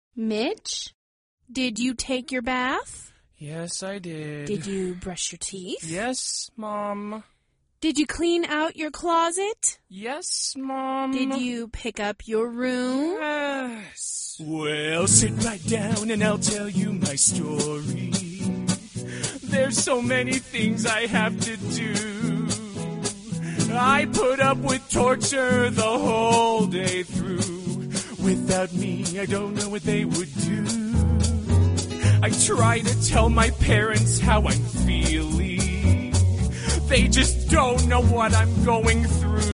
Mitch, did you take your bath? Yes, I did. Did you brush your teeth? Yes, Mom. Did you clean out your closet? Yes, Mom. Did you pick up your room? Yes. Well, sit right down and I'll tell you my story. There's so many things I have to do. I put up with torture the whole day through. Without me, I don't know what they would do. I try to tell my parents how I'm feeling. They just don't know what I'm going through.